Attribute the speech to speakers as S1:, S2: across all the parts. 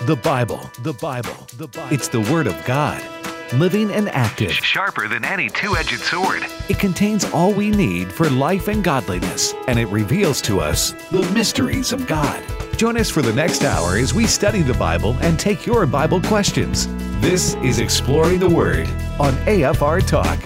S1: The Bible. The Bible. The Bible. It's the Word of God, living and active.
S2: Sharper than any two-edged sword.
S1: It contains all we need for life and godliness, and it reveals to us the mysteries of God. Join us for the next hour as we study the Bible and take your Bible questions. This is Exploring the Word on AFR Talk.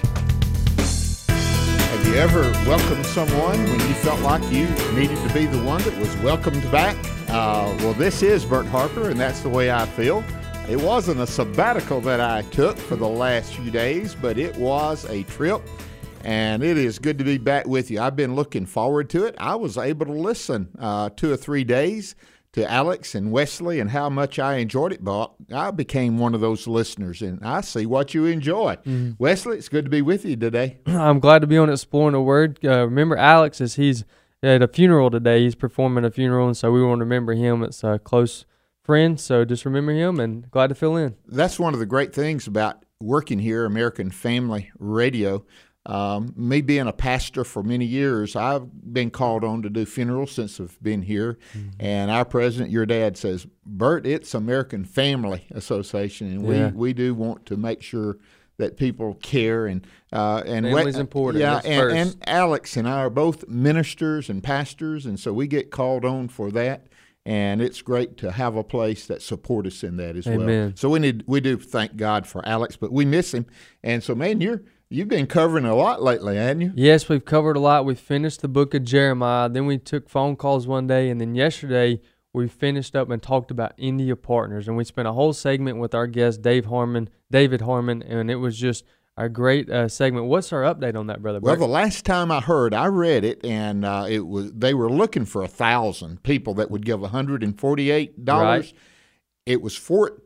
S3: Have you ever welcomed someone when you felt like you needed to be the one that was welcomed back? Well, this is Bert Harper, and that's the way I feel. It wasn't a sabbatical that I took for the last few days, but it was a trip, and it is good to be back with you. I've been looking forward to it. I was able to listen 2 or 3 days to Alex and Wesley and how much I enjoyed it, but I became one of those listeners, and I see what you enjoy. Wesley, it's good to be with you today.
S4: I'm glad to be on Exploring the Word. Remember Alex, he's at a funeral today. He's performing a funeral, and so we want to remember him. It's a close friend, so just remember him, and glad to fill in.
S3: That's one of the great things about working here, American Family Radio. Me being a pastor for many years, I've been called on to do funerals since I've been here. And our president, your dad, says, Bert, it's American Family Association, and we do want to make sure that people care. And
S4: family's important.
S3: Yeah,
S4: That's
S3: and Alex and I are both ministers and pastors, and so we get called on for that. And it's great to have a place that supports us in that as well. So we do thank God for Alex, but we miss him. And so, man, You've been covering a lot lately, haven't you?
S4: Yes, we've covered a lot. We finished the book of Jeremiah. Then we took phone calls one day, and then yesterday we finished up and talked about India Partners. And we spent a whole segment with our guest, David Harmon, and it was just a great segment. What's our update on that, Brother Bert?
S3: Well, the last time I heard, I read it, and they were looking for 1,000 people that would give $148.
S4: Right.
S3: It was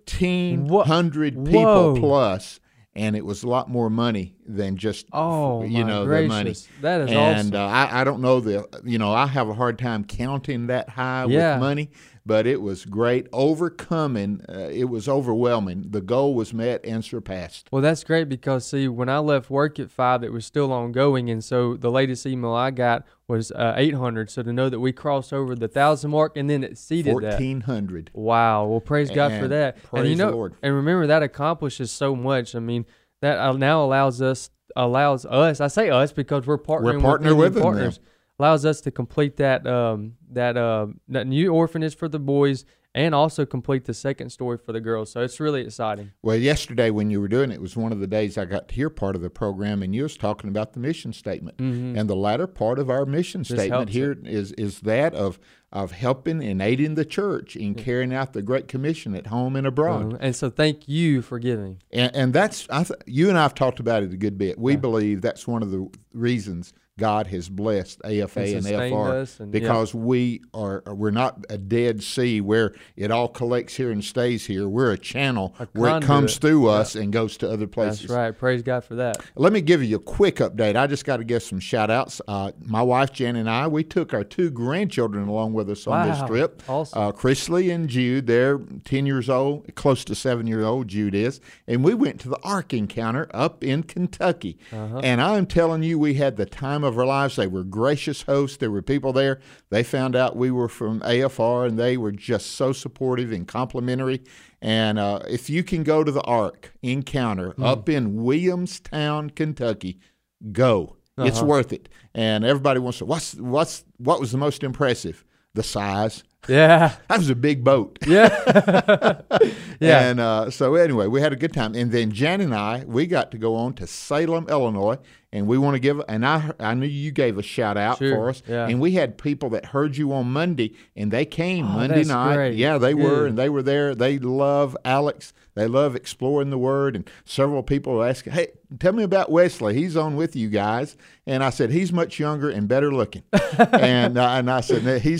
S3: 1,400 people plus. And it was a lot more money than just the money.
S4: That is
S3: awesome. And
S4: I
S3: don't know I have a hard time counting that high with money, but it was great. It was overwhelming. The goal was met and surpassed.
S4: Well, that's great because, see, when I left work at 5, it was still ongoing, and so the latest email I got was 800. So to know that we crossed over the 1,000 mark and then exceeded
S3: 1,400.
S4: Wow. Well, praise God for that.
S3: Praise the Lord.
S4: And remember, that accomplishes so much. I mean, that now allows us, I say us because we're partnering with partners. Allows us to complete that new orphanage for the boys and also complete the second story for the girls. So it's really exciting.
S3: Well, yesterday when you were doing it was one of the days I got to hear part of the program, and you was talking about the mission statement. And the latter part of our mission statement here is that of helping and aiding the church in carrying out the Great Commission at home and abroad.
S4: And so thank you for giving.
S3: And that's you and I have talked about it a good bit. We believe that's one of the reasons God has blessed AFA and AFR because we're not a dead sea where it all collects here and stays here. We're a channel where it comes through us and goes to other places.
S4: That's right. Praise God for that.
S3: Let me give you a quick update. I just got to give some shout-outs. My wife, Jan, and I, we took our 2 grandchildren along with us on this trip.
S4: Awesome.
S3: Chrisley and Jude, they're 10 years old, close to 7-year-old Jude is, and we went to the Ark Encounter up in Kentucky. And I'm telling you, we had the time of our lives. They were gracious hosts. There were people there. They found out we were from AFR, and they were just so supportive and complimentary. And if you can go to the Ark Encounter up in Williamstown, Kentucky, go. It's worth it. And everybody wants to. What was the most impressive? The size.
S4: Yeah.
S3: That was a big boat.
S4: Yeah.
S3: And so anyway, we had a good time. And then Jan and I, we got to go on to Salem, Illinois, and we want to give, and I knew you gave a shout out for us.
S4: Yeah.
S3: And we had people that heard you on Monday, and they came Monday night.
S4: Great.
S3: Yeah, they were, and they were there. They love Alex. They love exploring the Word, and several people were asking, hey, tell me about Wesley. He's on with you guys. And I said, he's much younger and better looking. and I said, he's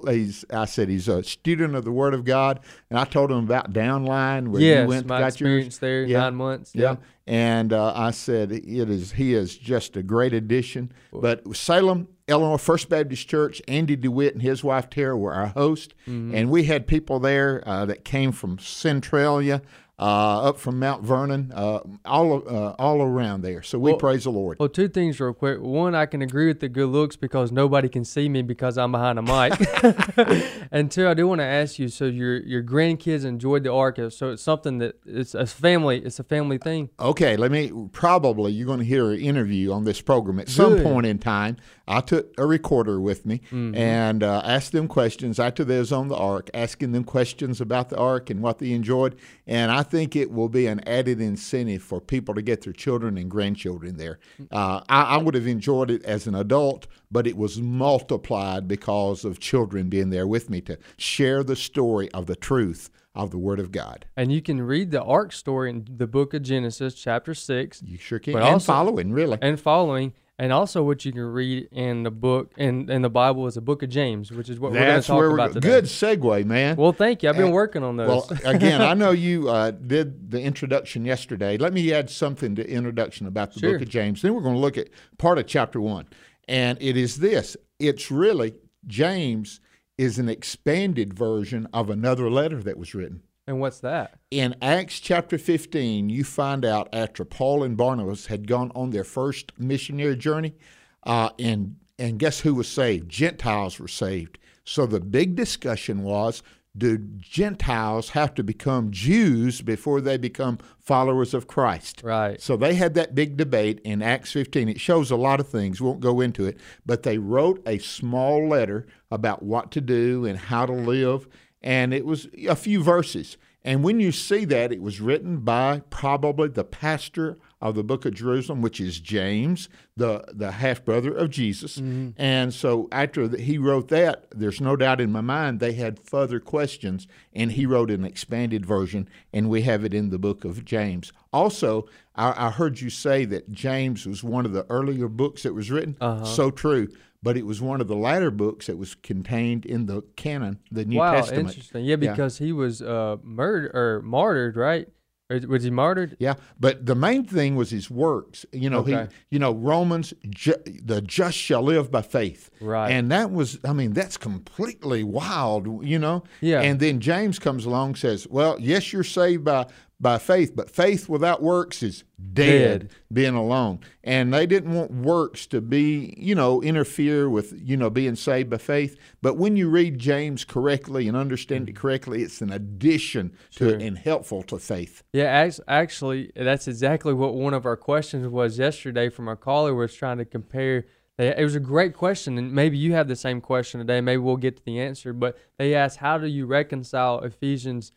S3: a student of the Word of God. And I told him about Downline, where you went.
S4: My experience there, 9 months.
S3: Yeah. And I said, he is just a great addition. But Salem, Illinois First Baptist Church, Andy DeWitt and his wife Tara were our host. And we had people there that came from Centralia, up from Mount Vernon, all around there. So we praise the Lord.
S4: Well, two things real quick. One, I can agree with the good looks because nobody can see me because I'm behind a mic. And two, I do want to ask you, so your grandkids enjoyed the Ark, so it's something that it's a family thing.
S3: Okay, you're going to hear an interview on this program at some point in time. I took a recorder with me and asked them questions after they was on the Ark, asking them questions about the Ark and what they enjoyed. And I think it will be an added incentive for people to get their children and grandchildren there. I would have enjoyed it as an adult, but it was multiplied because of children being there with me to share the story of the truth of the Word of God.
S4: And you can read the Ark story in the book of Genesis, chapter 6.
S3: You sure can. And following.
S4: And also what you can read in the book, in the Bible, is the book of James, which is what we're going to talk about today.
S3: Good segue, man.
S4: Well, thank you. I've been working on those.
S3: Well, again, I know you did the introduction yesterday. Let me add something to introduction about the book of James. Then we're going to look at part of chapter 1. And it is this. It's really, James is an expanded version of another letter that was written.
S4: And what's that?
S3: In Acts chapter 15, you find out after Paul and Barnabas had gone on their first missionary journey, and guess who was saved? Gentiles were saved. So the big discussion was, do Gentiles have to become Jews before they become followers of Christ?
S4: Right.
S3: So they had that big debate in Acts 15. It shows a lot of things. We won't go into it. But they wrote a small letter about what to do and how to live. And it was a few verses. And when you see that, it was written by probably the pastor of the book of Jerusalem, which is James, the half-brother of Jesus. And so after he wrote that, there's no doubt in my mind they had further questions, and he wrote an expanded version, and we have it in the book of James. Also, I heard you say that James was one of the earlier books that was written. So true. But it was one of the latter books that was contained in the canon, the New Testament.
S4: Wow, interesting. Yeah, because he was martyred, right? Or was he martyred?
S3: Yeah, but the main thing was his works. Romans, the just shall live by faith.
S4: Right.
S3: And that was, that's completely wild,
S4: Yeah.
S3: And then James comes along and says, well, yes, you're saved by faith, but faith without works is dead, being alone. And they didn't want works to be, interfere with, being saved by faith. But when you read James correctly and understand it correctly, it's an addition to it and helpful to faith.
S4: Yeah, actually, that's exactly what one of our questions was yesterday from our caller. Was trying to compare. It was a great question, and maybe you have the same question today. Maybe we'll get to the answer. But they asked, how do you reconcile Ephesians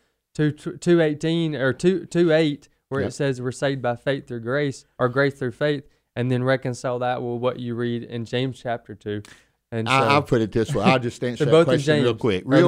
S4: 2:18 or 2:8, where it says we're saved by faith through grace, or grace through faith, and then reconcile that with what you read in James chapter 2. And so,
S3: I'll put it this way. I'll just answer that question real quick. Real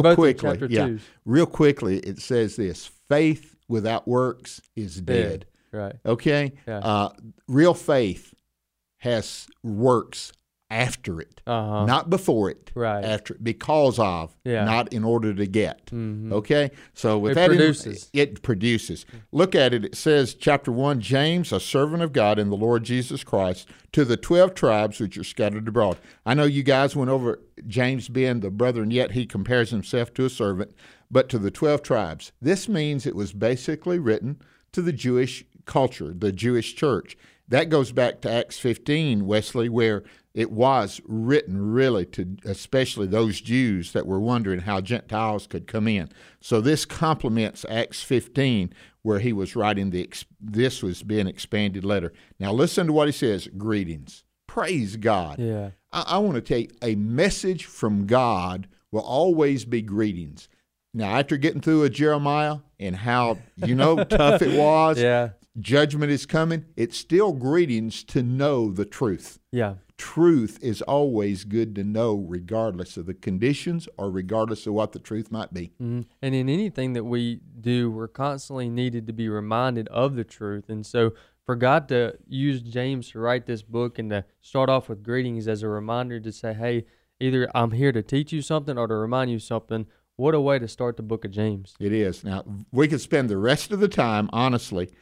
S3: quickly, it says this: faith without works is dead.
S4: Right.
S3: Okay?
S4: Yeah.
S3: Real faith has works after it, not before it,
S4: right?
S3: After it, because of, not in order to get. Okay, so with it produces. Look at it. It says, chapter 1, James, a servant of God in the Lord Jesus Christ, to the 12 tribes which are scattered abroad. I know you guys went over James being the brother, and yet he compares himself to a servant, but to the 12 tribes. This means it was basically written to the Jewish culture, the Jewish church. That goes back to Acts 15, Wesley, where it was written really to especially those Jews that were wondering how Gentiles could come in. So this complements Acts 15, where he was writing this was being expanded letter. Now listen to what he says, greetings. Praise God.
S4: Yeah.
S3: I want to tell you, a message from God will always be greetings. Now, after getting through a Jeremiah and how, tough it was, judgment is coming, it's still greetings to know the truth.
S4: Yeah.
S3: Truth is always good to know regardless of the conditions or regardless of what the truth might be.
S4: Mm-hmm. And in anything that we do, we're constantly needed to be reminded of the truth. And so for God to use James to write this book and to start off with greetings as a reminder to say, hey, either I'm here to teach you something or to remind you something, what a way to start the book of James.
S3: It is. Now, we could spend the rest of the time, honestly,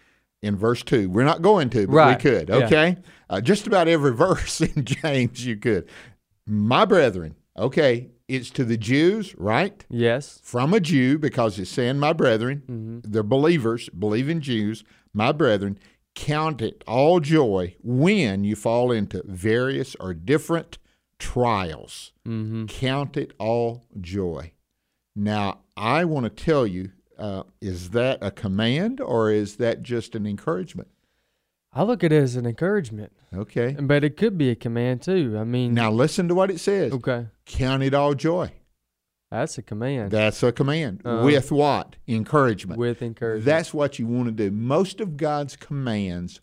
S3: in verse 2. We're not going to, but we could, okay? Yeah. Just about every verse in James you could. My brethren, okay, it's to the Jews, right?
S4: Yes.
S3: From a Jew, because it's saying my brethren. They're believers, believing Jews. My brethren, count it all joy when you fall into various or different trials. Count it all joy. Now, I want to tell you, is that a command or is that just an encouragement?
S4: I look at it as an encouragement.
S3: Okay.
S4: But it could be a command too. I mean,
S3: now listen to what it says.
S4: Okay.
S3: Count it all joy.
S4: That's a command.
S3: That's a command. With what? Encouragement.
S4: With encouragement.
S3: That's what you want to do. Most of God's commands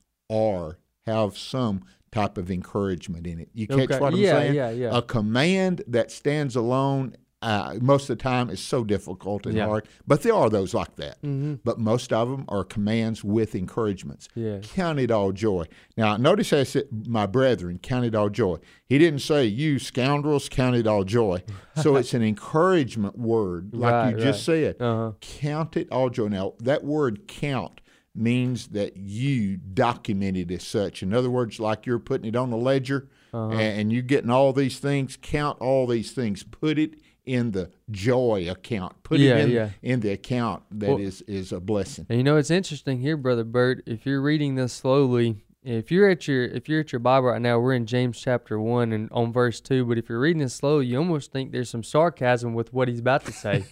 S3: have some type of encouragement in it. You catch what I'm saying?
S4: Yeah.
S3: A command that stands alone most of the time is so difficult and hard, but there are those like that. But most of them are commands with encouragements. Count it all joy. Now, notice I said, my brethren, count it all joy. He didn't say, you scoundrels, count it all joy. So it's an encouragement word, like you just said. Count it all joy. Now, that word count means that you document it as such. In other words, like you're putting it on a ledger and you're getting all these things, count all these things, put it in the joy account. Put it in the account that is a blessing.
S4: And it's interesting here, Brother Bert, if you're reading this slowly, if you're at your Bible right now, we're in James chapter 1 and on verse 2, but if you're reading this slowly, you almost think there's some sarcasm with what he's about to say.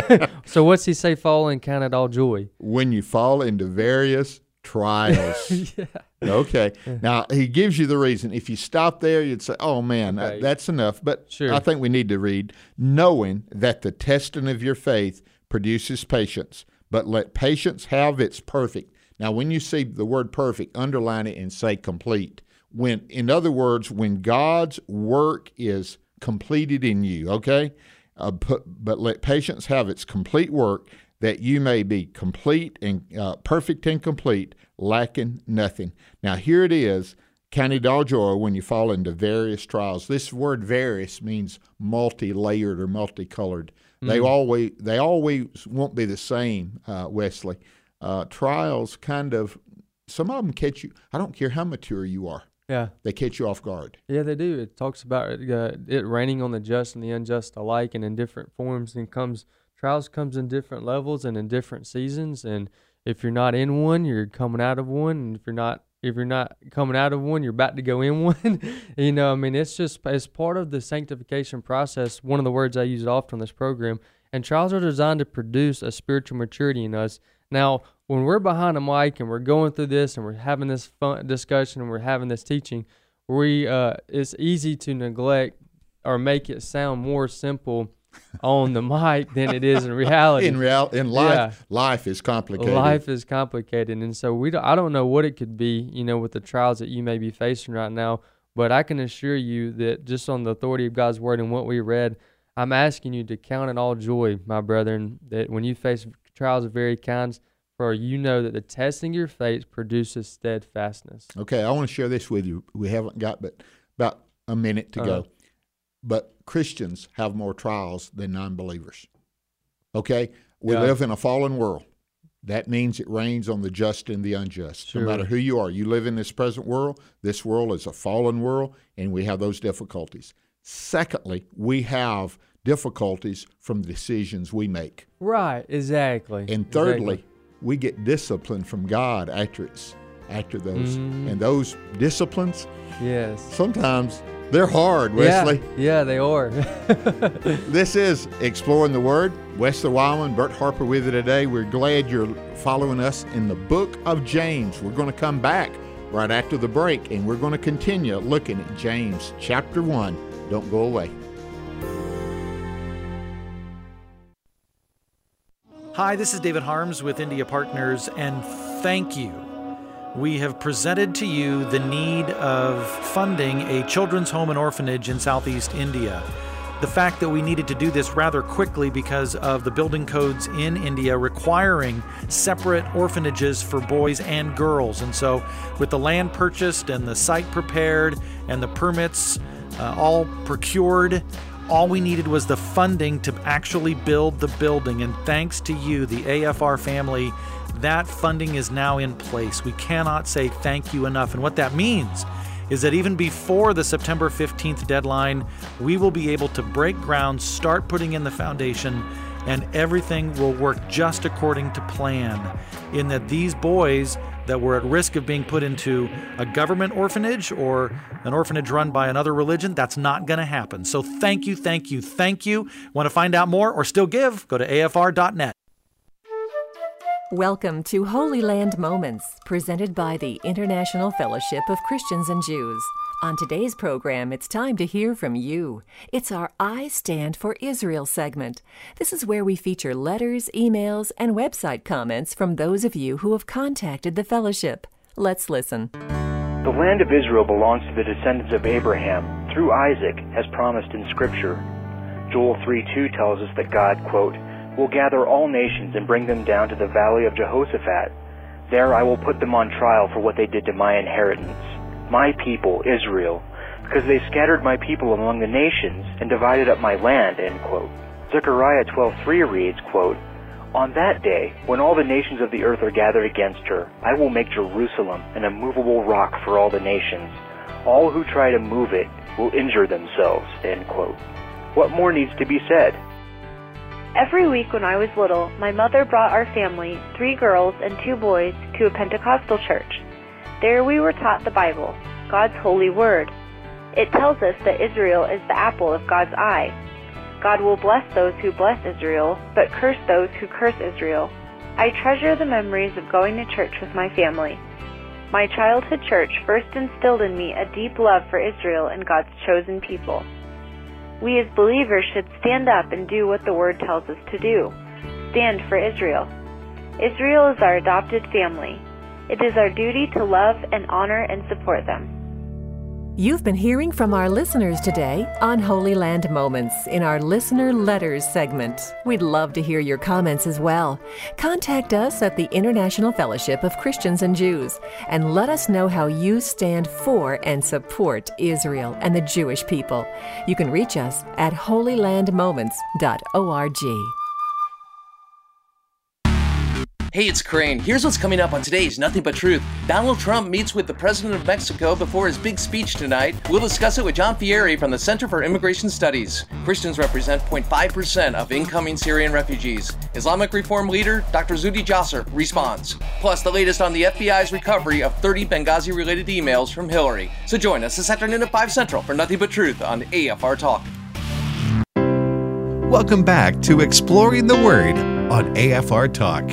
S4: So what's he say, fall and count it all joy?
S3: When you fall into various trials. Okay. Now, he gives you the reason. If you stop there, you'd say, oh, man, that's enough. But I think we need to read, knowing that the testing of your faith produces patience, but let patience have its perfect. Now, when you see the word perfect, underline it and say complete. In other words, when God's work is completed in you, okay? But let patience have its complete work, that you may be complete and perfect and complete, lacking nothing. Now, here it is, count it all joy when you fall into various trials. This word various means multi-layered or multicolored. They always won't be the same, Wesley. Trials some of them catch you. I don't care how mature you are.
S4: Yeah.
S3: They catch you off guard.
S4: Yeah, they do. It talks about it raining on the just and the unjust alike and in different forms, and trials comes in different levels and in different seasons. And if you're not in one, you're coming out of one. And if you're not coming out of one, you're about to go in one. It's part of the sanctification process. One of the words I use often on this program. And trials are designed to produce a spiritual maturity in us. Now, when we're behind a mic and we're going through this and we're having this fun discussion and we're having this teaching, it's easy to neglect or make it sound more simple on the mic than it is in reality.
S3: In life, life is complicated.
S4: Life is complicated, and so I don't know what it could be, with the trials that you may be facing right now. But I can assure you that just on the authority of God's word and what we read, I'm asking you to count it all joy, my brethren, that when you face trials of varied kinds, for that the testing of your faith produces steadfastness. Okay,
S3: I want to share this with you. We haven't got but about a minute to go. But Christians have more trials than non-believers. Okay? We live in a fallen world. That means it rains on the just and the unjust. Sure. No matter who you are. You live in this present world. This world is a fallen world, and we have those difficulties. Secondly, we have difficulties from the decisions we make.
S4: Right, exactly.
S3: And thirdly, we get discipline from God after those. And those disciplines, sometimes they're hard, Wesley.
S4: Yeah, they are.
S3: This is Exploring the Word. Wesley Wildman, Bert Harper with you today. We're glad you're following us in the book of James. We're going to come back right after the break, and we're going to continue looking at James chapter 1. Don't go away.
S5: Hi, this is David Harms with India Partners, and thank you. We have presented to you the need of funding a children's home and orphanage in Southeast India. The fact that we needed to do this rather quickly because of the building codes in India requiring separate orphanages for boys and girls. And so with the land purchased and the site prepared and the permits all procured, all we needed was the funding to actually build the building. And thanks to you, the AFR family, That funding is now in place. We cannot say thank you enough. And what that means is that even before the September 15th deadline, we will be able to break ground, start putting in the foundation, and everything will work just according to plan, in that these boys that were at risk of being put into a government orphanage or an orphanage run by another religion, that's not going to happen. So thank you, thank you, thank you. Want to find out more or still give? Go to afr.net.
S6: Welcome to Holy Land Moments, presented by the International Fellowship of Christians and Jews. On today's program, it's time to hear from you. It's our I Stand for Israel segment. This is where we feature letters, emails, and website comments from those of you who have contacted the fellowship. Let's listen.
S7: The land of Israel belongs to the descendants of Abraham, through Isaac, as promised in Scripture. Joel 3:2 tells us that God, quote, will gather all nations and bring them down to the valley of Jehoshaphat. There I will put them on trial for what they did to my inheritance, my people, Israel, because they scattered my people among the nations and divided up my land, end quote. Zechariah 12:3 reads, quote, on that day, when all the nations of the earth are gathered against her, I will make Jerusalem an immovable rock for all the nations. All who try to move it will injure themselves, end quote. What more needs to be said?
S8: Every week when I was little, my mother brought our family, 3 girls and 2 boys, to a Pentecostal church. There we were taught the Bible, God's holy word. It tells us that Israel is the apple of God's eye. God will bless those who bless Israel, but curse those who curse Israel. I treasure the memories of going to church with my family. My childhood church first instilled in me a deep love for Israel and God's chosen people. We as believers should stand up and do what the Word tells us to do. Stand for Israel. Israel is our adopted family. It is our duty to love and honor and support them.
S6: You've been hearing from our listeners today on Holy Land Moments in our Listener Letters segment. We'd love to hear your comments as well. Contact us at the International Fellowship of Christians and Jews and let us know how you stand for and support Israel and the Jewish people. You can reach us at holylandmoments.org.
S9: Hey, it's Crane. Here's what's coming up on today's Nothing But Truth. Donald Trump meets with the President of Mexico before his big speech tonight. We'll discuss it with John Fieri from the Center for Immigration Studies. Christians represent 0.5% of incoming Syrian refugees. Islamic Reform leader Dr. Zuhdi Jasser responds. Plus, the latest on the FBI's recovery of 30 Benghazi-related emails from Hillary. So join us this afternoon at 5 Central for Nothing But Truth on AFR Talk.
S1: Welcome back to Exploring the Word on AFR Talk.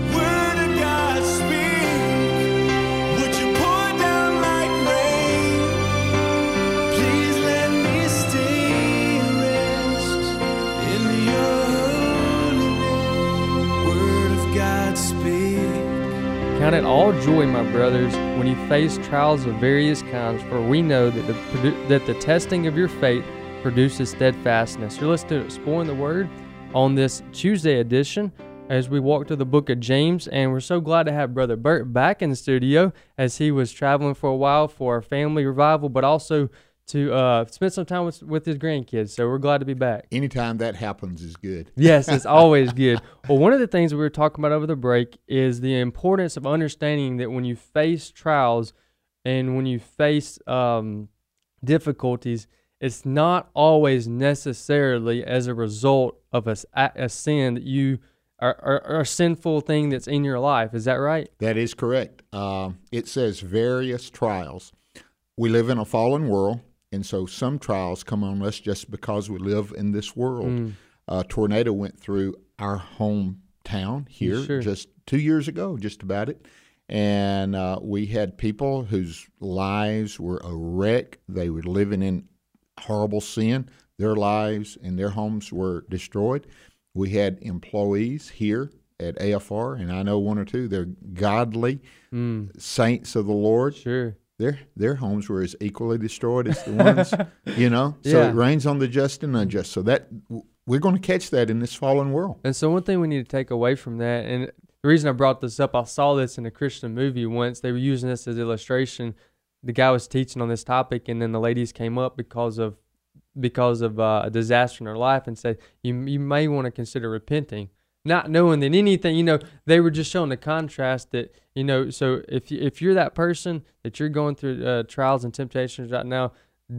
S4: Count it all joy, my brothers, when you face trials of various kinds, for we know that the testing of your faith produces steadfastness. You're listening to Exploring the Word on this Tuesday edition as we walk through the book of James, and we're so glad to have Brother Bert back in the studio as he was traveling for a while for our family revival, but also to spend some time with his grandkids. So we're glad to be back.
S3: Anytime that happens is good.
S4: Yes, it's always good. Well, one of the things we were talking about over the break is the importance of understanding that when you face trials and when you face difficulties, it's not always necessarily as a result of a sin that you are a sinful thing that's in your life. Is that right?
S3: That is correct. It says various trials. We live in a fallen world. And so some trials come on us just because we live in this world. A tornado went through our hometown here just 2 years ago, just about it. And we had people whose lives were a wreck. They were living in horrible sin. Their lives and their homes were destroyed. We had employees here at AFR, and I know one or two. They're godly saints of the Lord.
S4: Sure.
S3: Their homes were as equally destroyed as the ones, So it rains on the just and unjust. So that we're going to catch that in this fallen world.
S4: And so one thing we need to take away from that, and the reason I brought this up, I saw this in a Christian movie once. They were using this as illustration. The guy was teaching on this topic, and then the ladies came up because of a disaster in their life and said, you may want to consider repenting. not knowing that anything, they were just showing the contrast that, so if you're that person that you're going through trials and temptations right now,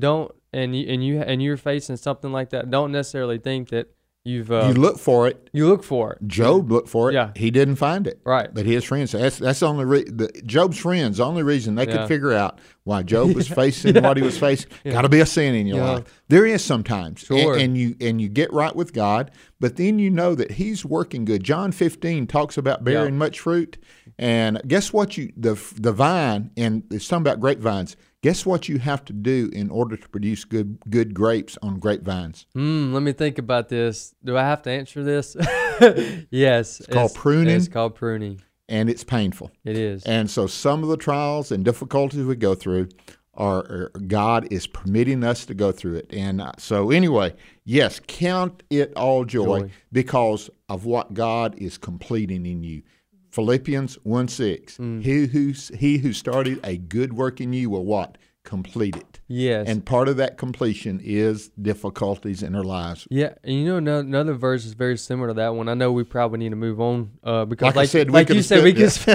S4: you're facing something like that, don't necessarily think that you
S3: look for it.
S4: You look for it.
S3: Job looked for it.
S4: Yeah.
S3: He didn't find it.
S4: Right.
S3: But his friends, that's the only Job's friends, the only reason they could figure out why Job was facing what he was facing. Got to be a sin in your life. There is sometimes.
S4: Sure.
S3: And you get right with God, but then you know that he's working good. John 15 talks about bearing much fruit. And guess what the vine, and it's talking about grapevines, guess what you have to do in order to produce good grapes on grapevines?
S4: Let me think about this. Do I have to answer this? Yes.
S3: It's called pruning.
S4: It's called pruning.
S3: And it's painful.
S4: It is.
S3: And so some of the trials and difficulties we go through are God is permitting us to go through it. And so anyway, yes, count it all joy because of what God is completing in you. Philippians 1:6. He who started a good work in you will what? Complete it.
S4: Yes.
S3: And part of that completion is difficulties in our lives.
S4: Yeah, and another verse is very similar to that one. I know we probably need to move on because,
S3: I said,
S4: we could spend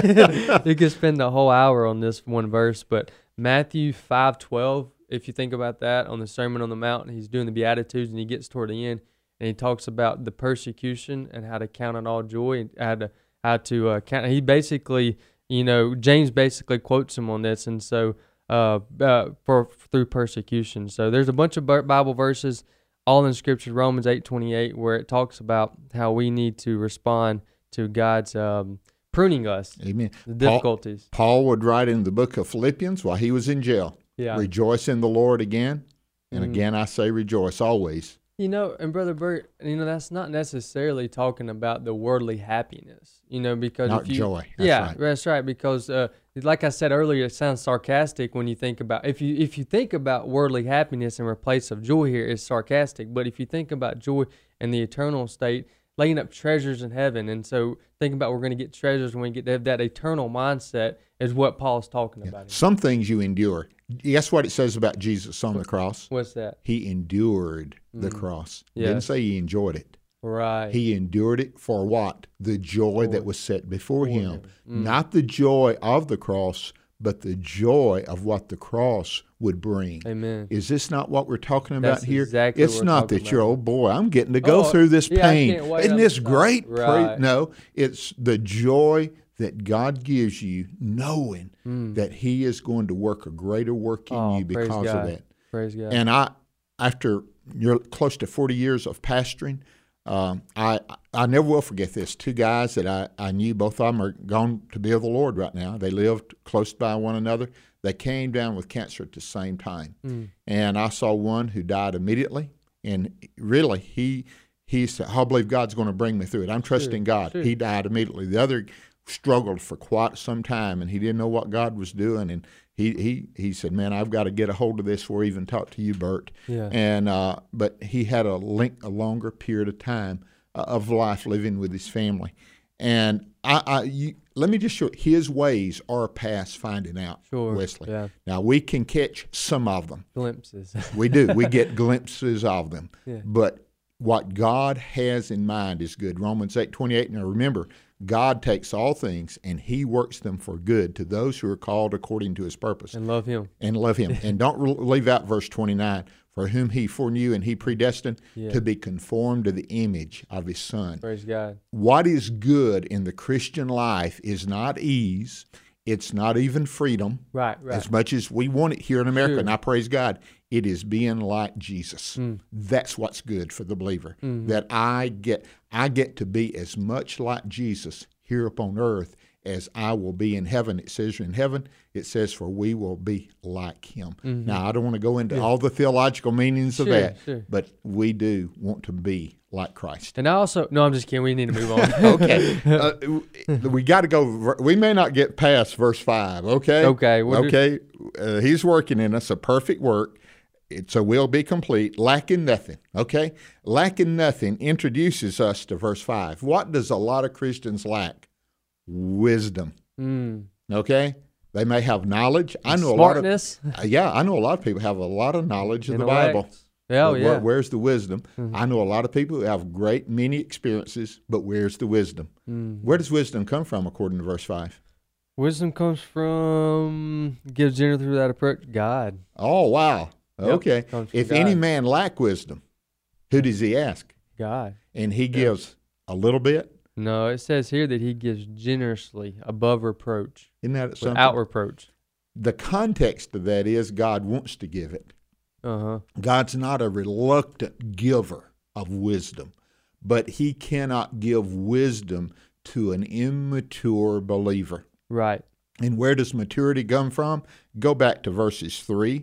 S4: the whole hour on this one verse. But Matthew 5:12, if you think about that, on the Sermon on the Mount, he's doing the Beatitudes, and he gets toward the end, and he talks about the persecution and how to count it all joy, and how to count. He basically, James basically quotes him on this, and so through persecution. So there's a bunch of Bible verses, all in Scripture, Romans 8:28, where it talks about how we need to respond to God's pruning us.
S3: Amen.
S4: The difficulties.
S3: Paul would write in the book of Philippians while he was in jail, rejoice in the Lord again, and again I say rejoice always.
S4: And Brother Bert, that's not necessarily talking about the worldly happiness, because
S3: not joy. That's right.
S4: That's right. Because, like I said earlier, it sounds sarcastic when you think about if you think about worldly happiness in replace of joy here, it's sarcastic. But if you think about joy in the eternal state, laying up treasures in heaven, and so thinking about we're going to get treasures when we get to have that eternal mindset is what Paul's talking about.
S3: Some things you endure. Guess what it says about Jesus on the cross?
S4: What's that?
S3: He endured the cross. It didn't say he enjoyed it.
S4: Right.
S3: He endured it for what? The joy that was set before him. Not the joy of the cross, but the joy of what the cross would bring.
S4: Amen.
S3: Is this not what we're talking about here?
S4: Exactly
S3: it's not that you're, oh boy, I'm getting to go through this pain. Isn't this great?
S4: Right.
S3: No, it's the joy that God gives you, knowing that He is going to work a greater work in you because of that.
S4: Praise God.
S3: And after close to 40 years of pastoring, I never will forget this. Two guys that I knew, both of them are gone to be with the Lord right now. They lived close by one another. They came down with cancer at the same time. And I saw one who died immediately. And really, he said, I believe God's going to bring me through it. I'm trusting God. Sure. He died immediately. The other struggled for quite some time, and he didn't know what God was doing. And he said, man, I've got to get a hold of this before I even talk to you, Bert.
S4: Yeah.
S3: And but he had a longer period of time of life living with his family. And let me just show you, his ways are past finding out, Wesley.
S4: Yeah.
S3: Now, we can catch some of them.
S4: Glimpses.
S3: We do. We get glimpses of them.
S4: Yeah.
S3: But what God has in mind is good. Romans 8:28. Now, remember, God takes all things and He works them for good to those who are called according to His purpose.
S4: And love Him.
S3: And love Him. And don't leave out verse 29. For whom He foreknew and He predestined to be conformed to the image of His Son.
S4: Praise God.
S3: What is good in the Christian life is not ease. It's not even freedom.
S4: Right.
S3: As much as we want it here in America. And I praise God. It is being like Jesus. That's what's good for the believer. That I get to be as much like Jesus here upon earth as I will be in heaven. It says in heaven, it says, for we will be like Him. Now, I don't want to go into all the theological meanings of that, but we do want to be like Christ.
S4: And I also, no, I'm just kidding. We need to move on.
S3: Okay. We got to go, we may not get past verse 5, okay?
S4: Okay.
S3: He's working in us a perfect work. So we'll be complete, lacking nothing, okay? Lacking nothing introduces us to verse 5. What does a lot of Christians lack? Wisdom, okay? They may have knowledge. I know
S4: smartness.
S3: I know a lot of people have a lot of knowledge of the Bible. Where's the wisdom? Mm-hmm. I know a lot of people who have many experiences, but where's the wisdom? Mm-hmm. Where does wisdom come from, according to verse 5?
S4: Wisdom comes from, gives generally through that approach, God.
S3: Oh, wow. Okay.
S4: Yep,
S3: if any man lack wisdom, who does he ask?
S4: God.
S3: And he gives a little bit?
S4: No, it says here that he gives generously, above reproach.
S3: Isn't that something?
S4: Without reproach.
S3: The context of that is God wants to give it.
S4: Uh-huh.
S3: God's not a reluctant giver of wisdom, but he cannot give wisdom to an immature believer.
S4: Right.
S3: And where does maturity come from? Go back to verses 2,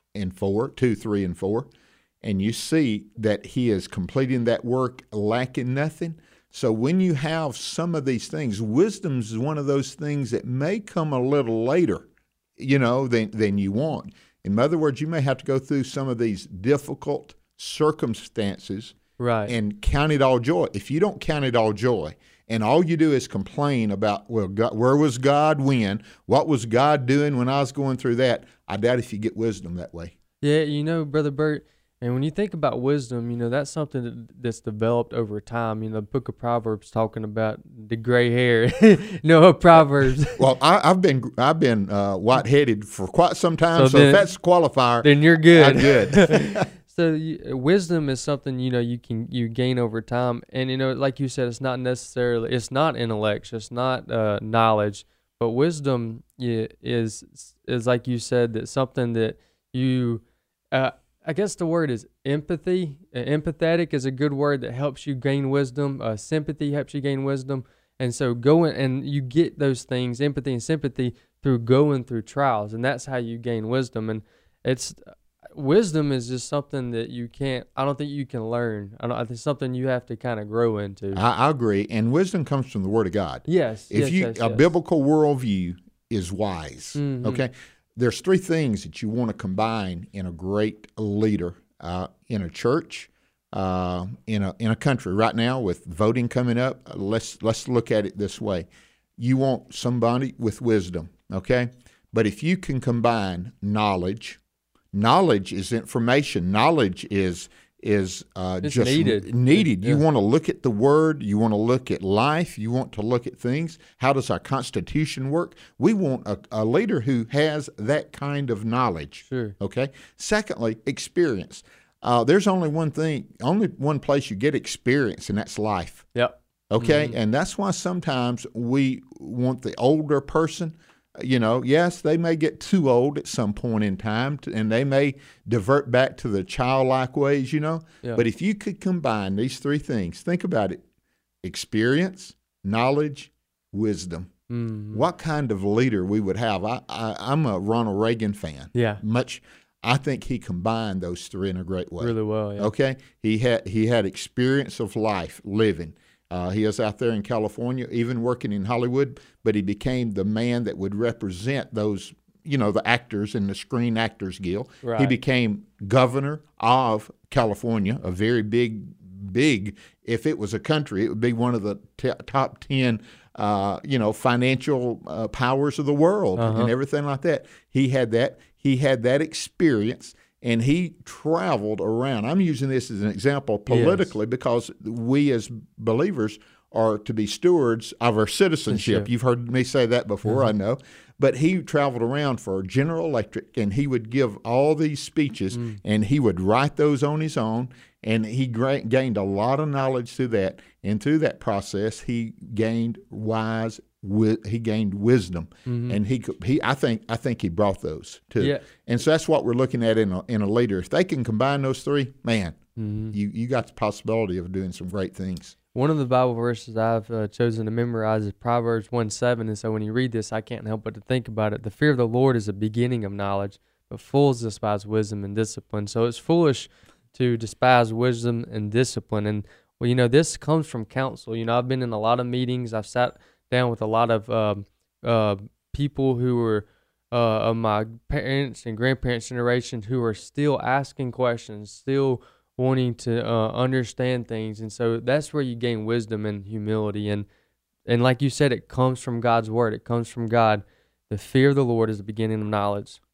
S3: 3, and 4, and you see that he is completing that work, lacking nothing. So when you have some of these things, wisdom is one of those things that may come a little later, than you want. In other words, you may have to go through some of these difficult circumstances,
S4: right,
S3: and count it all joy. If you don't count it all joy, and all you do is complain about, well, God, where was God when? What was God doing when I was going through that? I doubt if you get wisdom that way.
S4: Yeah, Brother Bert, and when you think about wisdom, that's something that's developed over time. The book of Proverbs talking about the gray hair. Proverbs.
S3: Well, I've been white-headed for quite some time, so if that's a qualifier,
S4: then you're good.
S3: I'm good.
S4: So wisdom is something you gain over time, and like you said, it's not intellect, it's not knowledge, but wisdom is like you said, that something that you. I guess the word is empathy. Empathetic is a good word that helps you gain wisdom. Sympathy helps you gain wisdom, and so you get those things, empathy and sympathy, through going through trials, and that's how you gain wisdom. And wisdom is just something that I don't think you can learn. I think it's something you have to kind of grow into.
S3: I agree. And wisdom comes from the Word of God.
S4: Yes.
S3: A biblical worldview is wise. Mm-hmm. Okay. There's 3 things that you want to combine in a great leader, in a church, in a country. Right now, with voting coming up, let's look at it this way. You want somebody with wisdom. Okay. But if you can combine knowledge is information. Knowledge is just needed. Yeah. You want to look at the Word. You want to look at life. You want to look at things. How does our Constitution work? We want a leader who has that kind of knowledge.
S4: Sure.
S3: Okay. Secondly, experience. There's only one place you get experience, and that's life.
S4: Yep.
S3: Okay. Mm-hmm. And that's why sometimes we want the older person. Yes, they may get too old at some point in time, and they may divert back to the childlike ways, Yeah. But if you could combine these 3 things, think about it: experience, knowledge, wisdom. Mm-hmm. What kind of leader we would have? I'm a Ronald Reagan fan.
S4: Yeah.
S3: I think he combined those 3 in a great way.
S4: Really well, yeah.
S3: Okay? He had experience of life, living. He was out there in California, even working in Hollywood, but he became the man that would represent those, the actors in the Screen Actors Guild.
S4: Right.
S3: He became governor of California, a very big, if it was a country, it would be one of the top 10, financial powers of the world, and everything like that. He had that experience. And he traveled around. I'm using this as an example politically, yes, because we as believers are to be stewards of our citizenship. Sure. You've heard me say that before, I know. But he traveled around for General Electric, and he would give all these speeches, and he would write those on his own, and he gained a lot of knowledge through that. And through that process, he gained wisdom, and I think he brought those too.
S4: Yeah.
S3: And so that's what we're looking at in a leader. If they can combine those 3, man, you got the possibility of doing some great things.
S4: One of the Bible verses I've chosen to memorize is Proverbs 1:7, and so when you read this, I can't help but to think about it. The fear of the Lord is the beginning of knowledge, but fools despise wisdom and discipline. So it's foolish to despise wisdom and discipline. And this comes from counsel. I've been in a lot of meetings. I've sat down with a lot of people who were of my parents' and grandparents' generation who are still asking questions, still wanting to understand things. And so that's where you gain wisdom and humility. And like you said, it comes from God's Word. It comes from God. The fear of the Lord is the beginning of knowledge.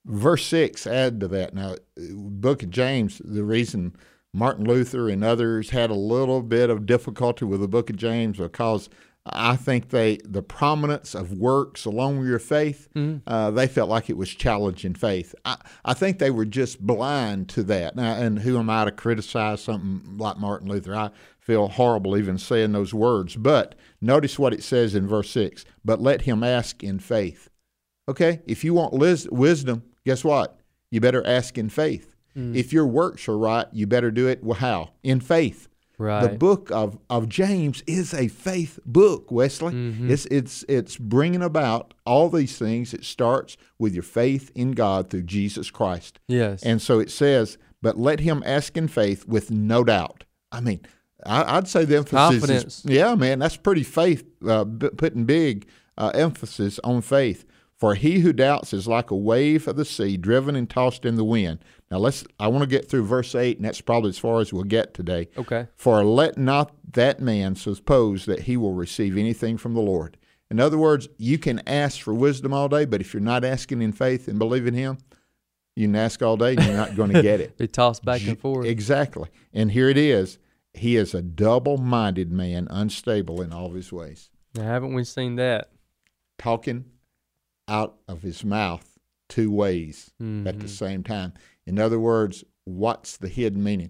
S3: Verse 6, add to that. Now, book of James, the reason Martin Luther and others had a little bit of difficulty with the book of James because I think the prominence of works along with your faith, they felt like it was challenging faith. I think they were just blind to that. Now, and who am I to criticize something like Martin Luther? I feel horrible even saying those words. But notice what it says in verse 6, but let him ask in faith. Okay, if you want wisdom, guess what? You better ask in faith. If your works are right, you better do it, well, how? In faith. Right. The book of James is a faith book, Wesley. It's bringing about all these things. It starts with your faith in God through Jesus Christ.
S4: Yes.
S3: And so it says, but let him ask in faith with no doubt. I mean, I'd say the emphasis
S4: confidence.
S3: Yeah, man, that's pretty faith, putting big emphasis on faith. For he who doubts is like a wave of the sea, driven and tossed in the wind. Now I want to get through verse 8, and that's probably as far as we'll get today.
S4: Okay.
S3: For let not that man suppose that he will receive anything from the Lord. In other words, you can ask for wisdom all day, but if you're not asking in faith and believe in him, you can ask all day and you're not going to get it.
S4: Be tossed back and forth.
S3: Exactly. And here it is. He is a double-minded man, unstable in all of his ways.
S4: Now, haven't we seen that?
S3: Talking out of his mouth two ways at the same time. In other words, what's the hidden meaning?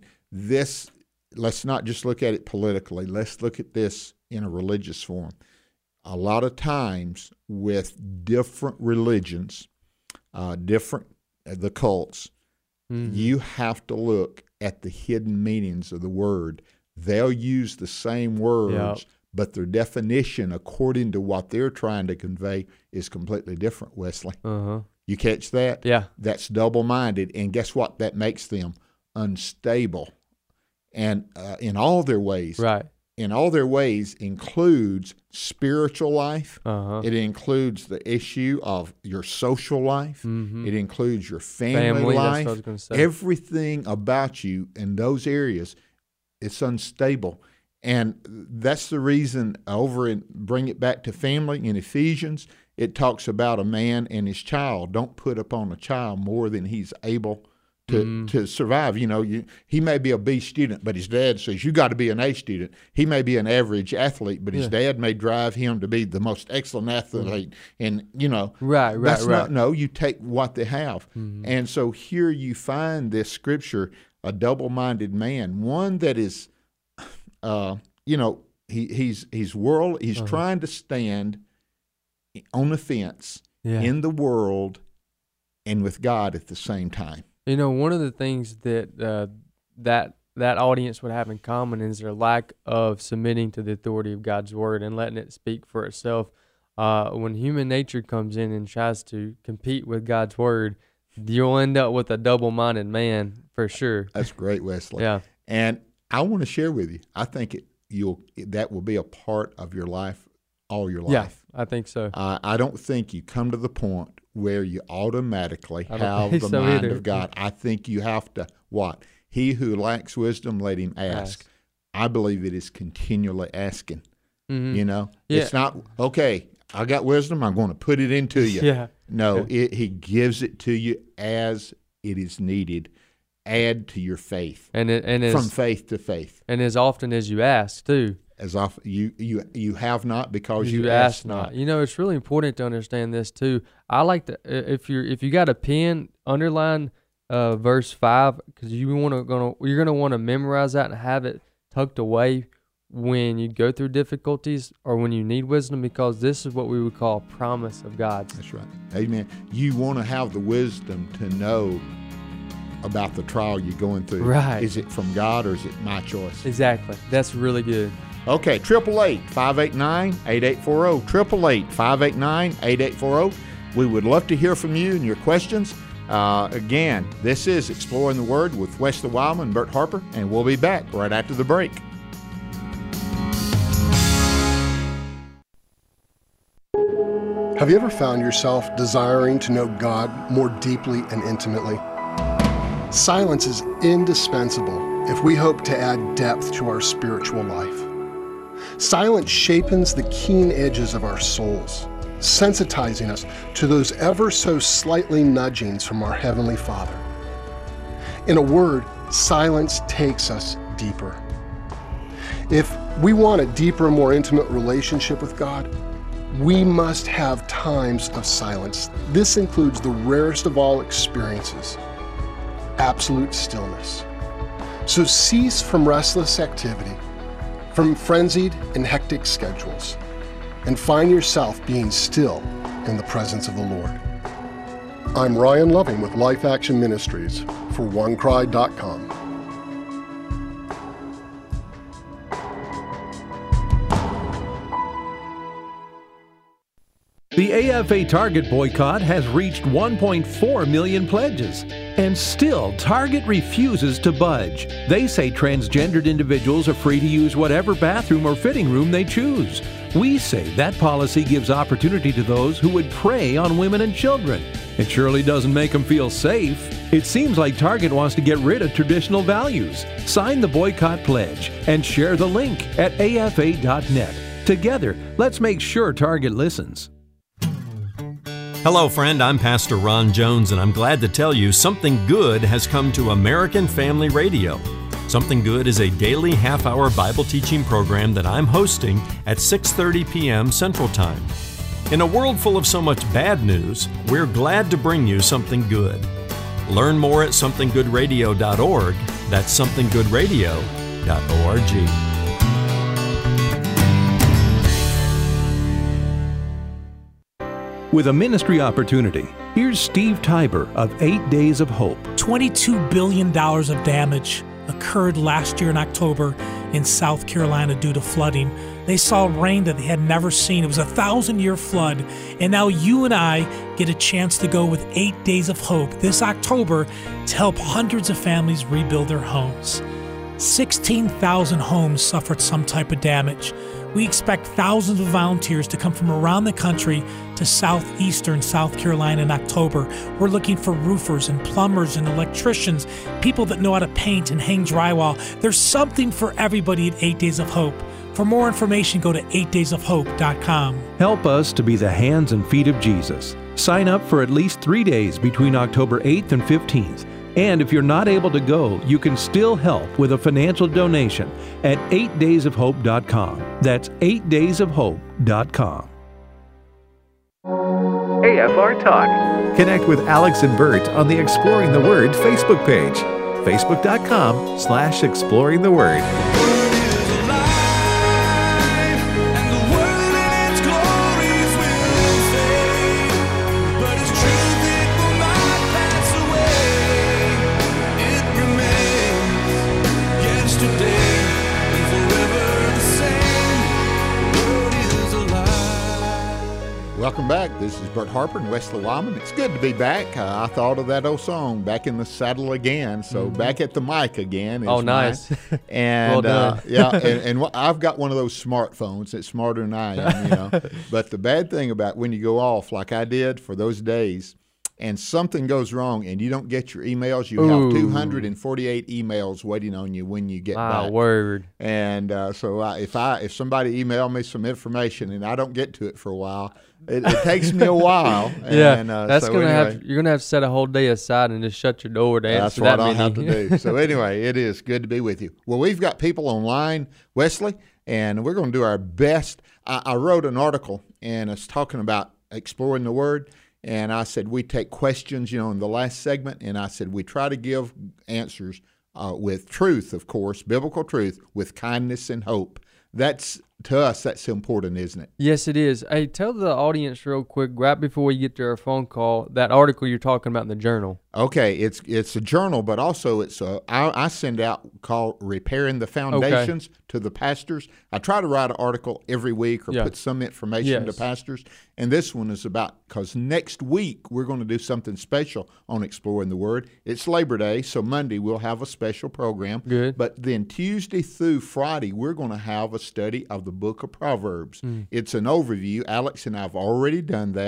S3: Let's not just look at it politically. Let's look at this in a religious form. A lot of times with different religions, the cults, you have to look at the hidden meanings of the word. They'll use the same words, but their definition, according to what they're trying to convey, is completely different, Wesley. You catch that?
S4: Yeah.
S3: That's double-minded, and guess what? That makes them unstable. And in all their ways.
S4: Right.
S3: In all their ways includes spiritual life. It includes the issue of your social life. It includes your family life.
S4: That's what I was going to say.
S3: Everything about you in those areas, it's unstable. And that's the reason bring it back to family in Ephesians, it talks about a man and his child. Don't put upon a child more than he's able to survive. You know, he may be a B student, but his dad says, you got to be an A student. He may be an average athlete, but his dad may drive him to be the most excellent athlete. And, you know, you take what they have. And so here you find this scripture, a double-minded man, one that is, he's trying to stand on the fence in the world and with God at the same time.
S4: You know, one of the things that that audience would have in common is their lack of submitting to the authority of God's word and letting it speak for itself. When human nature comes in and tries to compete with God's word, you'll end up with a double-minded man for sure.
S3: That's great, Wesley.
S4: Yeah.
S3: And I want to share with you, I think that will be a part of your life all your life.
S4: Yeah, I think so.
S3: I don't think you come to the point where you automatically have the mind of God. I think you have to, what? He who lacks wisdom, let him ask. I believe it is continually asking. You know? It's not, okay, I got wisdom, I'm going to put it into you. No, he gives it to you as it is needed. Add to your faith, from faith to faith,
S4: and as often as you ask too.
S3: As often you have not because
S4: you ask not. You know, it's really important to understand this too. I like to if you got a pen, underline verse 5 because you're gonna want to memorize that and have it tucked away when you go through difficulties or when you need wisdom, because this is what we would call a promise of God.
S3: That's right. Amen. You want to have the wisdom to know about the trial you're going through.
S4: Right.
S3: Is it from God or is it my choice?
S4: Exactly. That's really good.
S3: Okay, 888-589-8840. 888-589-8840. We would love to hear from you and your questions. Again, this is Exploring the Word with Wesley Wildman and Bert Harper, and we'll be back right after the break.
S10: Have you ever found yourself desiring to know God more deeply and intimately? Silence is indispensable if we hope to add depth to our spiritual life. Silence sharpens the keen edges of our souls. sensitizing us to those ever so slightly nudgings from our Heavenly Father. In a word, silence takes us deeper. If we want a deeper, more intimate relationship with God, we must have times of silence. This includes the rarest of all experiences, absolute stillness. So cease from restless activity, from frenzied and hectic schedules, and find yourself being still in the presence of the Lord. I'm Ryan Loving with Life Action Ministries for OneCry.com.
S1: The AFA Target boycott has reached 1.4 million pledges, and still Target refuses to budge. They say transgendered individuals are free to use whatever bathroom or fitting room they choose. We say that policy gives opportunity to those who would prey on women and children. It surely doesn't make them feel safe. It seems like Target wants to get rid of traditional values. Sign the boycott pledge and share the link at afa.net. Together, let's make sure Target listens.
S11: Hello, friend. I'm Pastor Ron Jones, and I'm glad to tell you something good has come to American Family Radio. Something Good is a daily half-hour Bible teaching program that I'm hosting at 6:30 p.m. Central Time. In a world full of so much bad news, we're glad to bring you something good. Learn more at somethinggoodradio.org. That's somethinggoodradio.org.
S1: With a ministry opportunity, here's Steve Tiber of 8 Days of Hope.
S12: $22 billion of damage occurred last year in October in South Carolina due to flooding. They saw rain that they had never seen. It was a 1,000-year flood. And now you and I get a chance to go with 8 Days of Hope this October to help hundreds of families rebuild their homes. 16,000 homes suffered some type of damage. We expect thousands of volunteers to come from around the country to southeastern South Carolina in October. We're looking for roofers and plumbers and electricians, people that know how to paint and hang drywall. There's something for everybody at 8 Days of Hope. For more information, go to 8daysofhope.com.
S1: Help us to be the hands and feet of Jesus. Sign up for at least 3 days between October 8th and 15th. And if you're not able to go, you can still help with a financial donation at 8daysofhope.com. That's 8daysofhope.com.
S2: AFR Talk.
S1: Connect with Alex and Bert on the Exploring the Word Facebook page. Facebook.com/Exploring the Word.
S3: Welcome back. This is Bert Harper and Wesley Wyman. It's good to be back. I thought of that old song, Back in the Saddle Again. So back at the mic again.
S4: Oh, nice.
S3: And
S4: well done.
S3: and I've got one of those smartphones that's smarter than I am, you know. But the bad thing about when you go off like I did for those days and something goes wrong and you don't get your emails, you have 248 emails waiting on you when you get back.
S4: Word.
S3: And so if somebody emailed me some information and I don't get to it for a while, it takes me a while.
S4: Yeah,
S3: and,
S4: that's you're gonna have to set a whole day aside and just shut your door to answer that meeting.
S3: That's what I'll have to do. So anyway, it is good to be with you. Well, we've got people online, Wesley, and we're going to do our best. I wrote an article and it's talking about exploring the Word. And I said we take questions, you know, in the last segment, and I said we try to give answers with truth, of course, biblical truth, with kindness and hope. That's, to us, that's important, isn't it?
S4: Yes, it is. Hey, tell the audience real quick, right before we get to our phone call, that article you're talking about in the journal.
S3: Okay, it's a journal, but also I send out called Repairing the Foundations to the pastors. I try to write an article every week or put some information to pastors. And this one is about, because next week we're going to do something special on Exploring the Word. It's Labor Day, so Monday we'll have a special program.
S4: Good.
S3: But then Tuesday through Friday we're going to have a study of the book of Proverbs. It's an overview. Alex and I have already done that.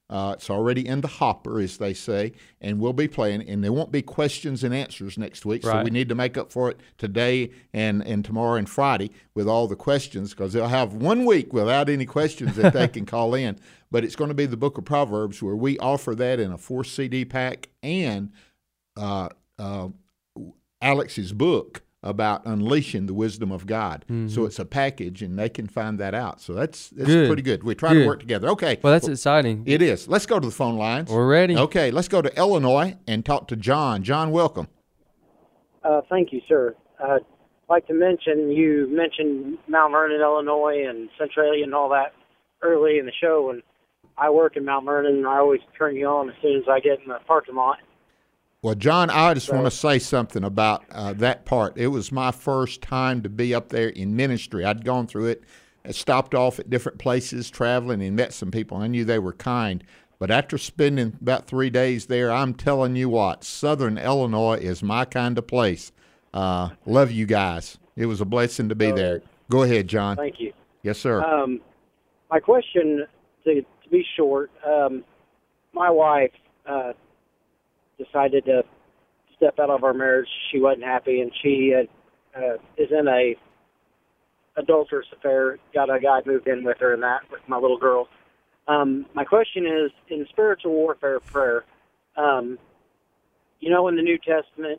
S3: It's already in the hopper, as they say, and we'll be playing. And there won't be questions and answers next week, so we need to make up for it today and tomorrow and Friday with all the questions, because they'll have 1 week without any questions that they can call in. But it's going to be the Book of Proverbs, where we offer that in a 4-CD pack, and Alex's book about unleashing the wisdom of God. Mm-hmm. So it's a package, and they can find that out. So that's pretty good. We try to work together. Okay.
S4: Well, that's exciting.
S3: It is. Let's go to the phone lines.
S4: We're ready.
S3: Okay, let's go to Illinois and talk to John. John, welcome.
S13: Thank you, sir. I'd like to mention, you mentioned Mount Vernon, Illinois, and Centralia and all that early in the show, and I work in Mount Vernon, and I always turn you on as soon as I get in the parking lot.
S3: Well, John, I just want to say something about that part. It was my first time to be up there in ministry. I'd gone through it, stopped off at different places, traveling, and met some people. I knew they were kind. But after spending about 3 days there, I'm telling you what, Southern Illinois is my kind of place. Love you guys. It was a blessing to be there. Go ahead, John.
S13: Thank you.
S3: Yes, sir.
S13: My question, to be short, my wife decided to step out of our marriage. She wasn't happy, and she is in a adulterous affair. Got a guy moved in with her, and that with my little girl. My question is, in spiritual warfare prayer, in the New Testament,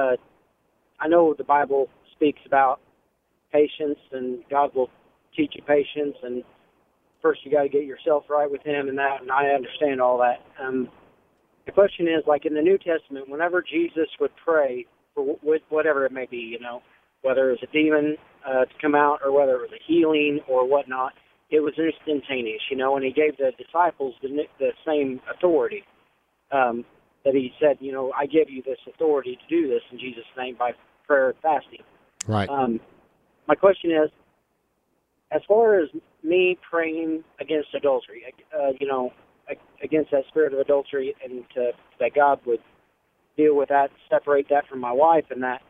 S13: I know the Bible speaks about patience, and God will teach you patience, and first you got to get yourself right with Him, and that, and I understand all that. The question is, like in the New Testament, whenever Jesus would pray for whatever it may be, whether it was a demon to come out or whether it was a healing or whatnot, it was instantaneous, and He gave the disciples the same authority that He said, I give you this authority to do this in Jesus' name by prayer and fasting.
S3: Right.
S13: My question is, as far as me praying against adultery, against that spirit of adultery, and that God would deal with that, separate that from my wife, and that.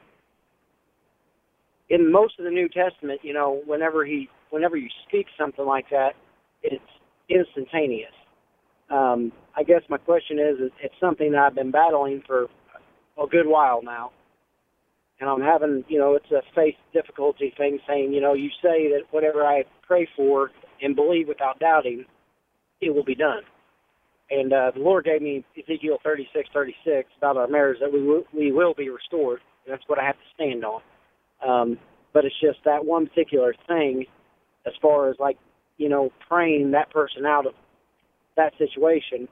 S13: In most of the New Testament, whenever you speak something like that, it's instantaneous. I guess my question is, it's something that I've been battling for a good while now, and I'm having, it's a faith difficulty thing, saying, you say that whatever I pray for and believe without doubting, it will be done. And the Lord gave me Ezekiel 36:36 about our marriage, that we will be restored. And that's what I have to stand on. But it's just that one particular thing, as far as praying that person out of that situation.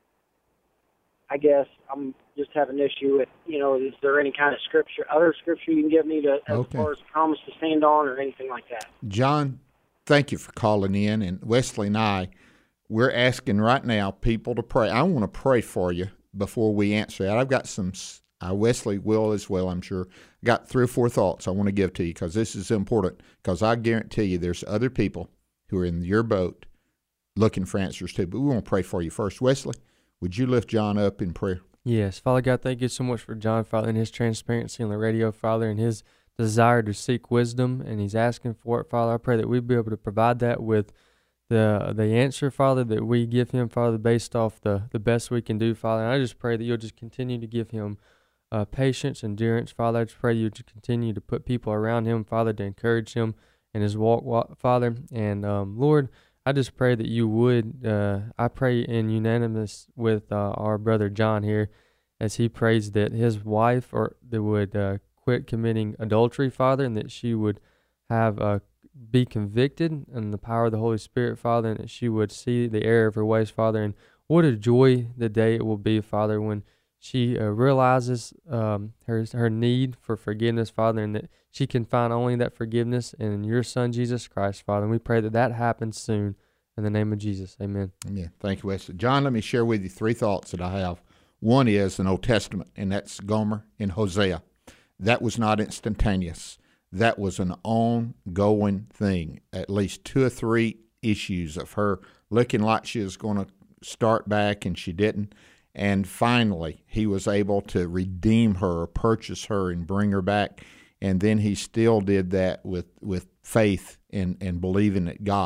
S13: I guess I'm just having an issue with, is there any kind of other scripture you can give me as far as promise to stand on or anything like that? John,
S3: thank you for calling in. And Wesley and I, we're asking right now people to pray. I want to pray for you before we answer that. I've got some, Wesley will as well, I'm sure. Got 3 or 4 thoughts I want to give to you, because this is important, because I guarantee you there's other people who are in your boat looking for answers too. But we want to pray for you first. Wesley, would you lift John up in prayer?
S4: Yes. Father God, thank you so much for John, Father, and his transparency on the radio, Father, and his desire to seek wisdom, and he's asking for it, Father. I pray that we'd be able to provide that with the answer, Father, that we give him, Father, based off the best we can do, Father. And I just pray that you'll just continue to give him patience, endurance, Father. I just pray you to continue to put people around him, Father, to encourage him in his walk, Father. And Lord, I just pray that you would, I pray in unanimous with our brother John here, as he prays that his wife that would quit committing adultery, Father, and that she would have be convicted in the power of the Holy Spirit, Father, and that she would see the error of her ways, Father. And what a joy the day it will be, Father, when she realizes her need for forgiveness, Father, and that she can find only that forgiveness in your Son, Jesus Christ, Father. And we pray that happens soon. In the name of Jesus, amen.
S3: Amen. Thank you, Wesley. John, let me share with you 3 thoughts that I have. One is an Old Testament, and that's Gomer and Hosea. That was not instantaneous. That was an ongoing thing, at least 2 or 3 issues of her looking like she was going to start back, and she didn't. And finally, he was able to redeem her or purchase her and bring her back. And then he still did that with faith and believing that God.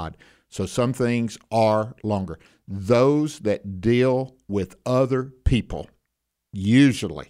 S3: So some things are longer. Those that deal with other people usually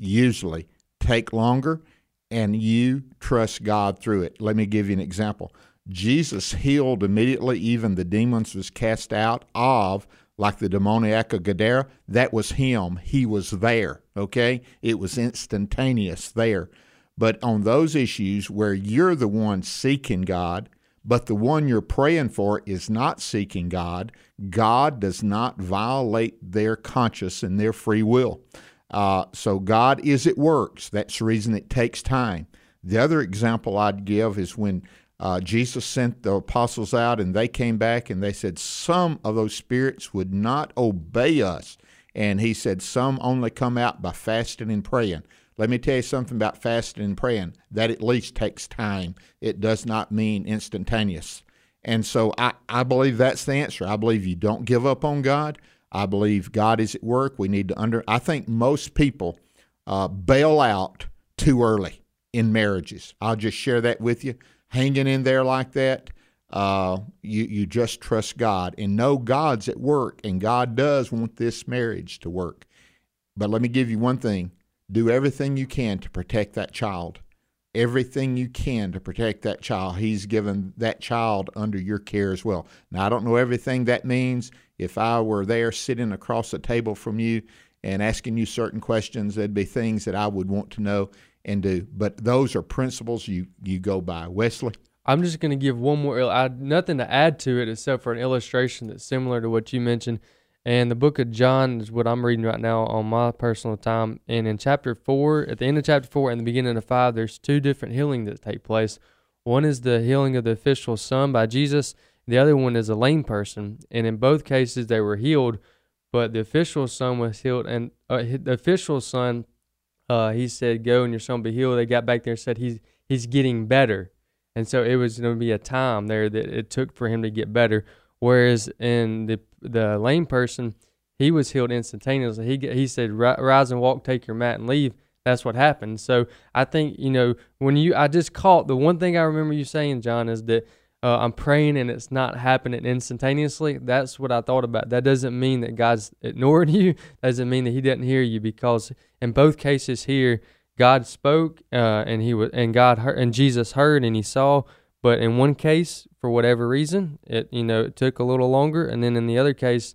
S3: take longer, and you trust God through it. Let me give you an example. Jesus healed immediately, even the demons was cast out of, like the demoniac of Gadara. That was him. He was there, okay? It was instantaneous there. But on those issues where you're the one seeking God, but the one you're praying for is not seeking God, God does not violate their conscience and their free will. So God is at work. That's the reason it takes time. The other example I'd give is when Jesus sent the apostles out and they came back and they said some of those spirits would not obey us. And he said some only come out by fasting and praying. Let me tell you something about fasting and praying. That at least takes time. It does not mean instantaneous. And so I believe that's the answer. I believe you don't give up on God. I believe God is at work. We need to I think most people bail out too early in marriages. I'll just share that with you. Hanging in there like that, you just trust God and know God's at work, and God does want this marriage to work. But let me give you one thing. Do everything you can to protect that child. Everything you can to protect that child. He's given that child under your care as well. Now, I don't know everything that means. If I were there sitting across the table from you and asking you certain questions, there'd be things that I would want to know and do. But those are principles you go by. Wesley?
S4: I'm just going to give one more. Nothing to add to it except for an illustration that's similar to what you mentioned. And the book of John is what I'm reading right now on my personal time. And in chapter 4, at the end of chapter 4 and the beginning of 5, there's two different healings that take place. One is the healing of the official's son by Jesus. The other one is a lame person. And in both cases, they were healed, but the official's son was healed. And the official's son, he said, go and your son will be healed. They got back there and said he's getting better. And so it was going to be a time there that it took for him to get better. Whereas in the lame person, he was healed instantaneously. He said, rise and walk, take your mat and leave. That's what happened. So I think, I just caught the one thing I remember you saying, John, is that I'm praying and it's not happening instantaneously. That's what I thought about. That doesn't mean that God's ignoring you. That doesn't mean that he didn't hear you, because in both cases here, God spoke and God heard, and Jesus heard and he saw. But in one case, for whatever reason, it took a little longer, and then in the other case,